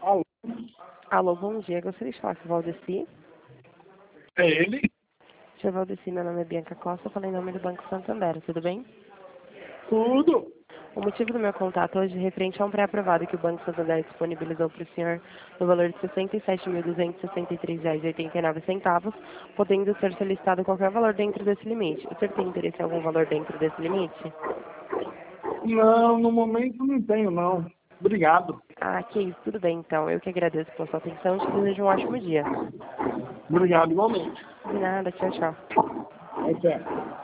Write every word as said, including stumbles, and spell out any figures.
Alô, Alô, bom dia. Gostaria de falar com o Valdeci. é ele? Senhor Valdeci, meu nome é Bianca Costa, falei em nome do Banco Santander, tudo bem? Tudo. O motivo do meu contato hoje é referente a um pré-aprovado que o Banco Santander disponibilizou para o senhor no valor de sessenta e sete mil duzentos e sessenta e três reais e oitenta e nove centavos, podendo ser solicitado qualquer valor dentro desse limite. O senhor tem interesse em algum valor dentro desse limite? Não, no momento não tenho, não. Obrigado. Ah, que isso, tudo bem então. Eu que agradeço pela sua atenção e te desejo um ótimo dia. Obrigado igualmente. De nada, tchau, tchau. Até.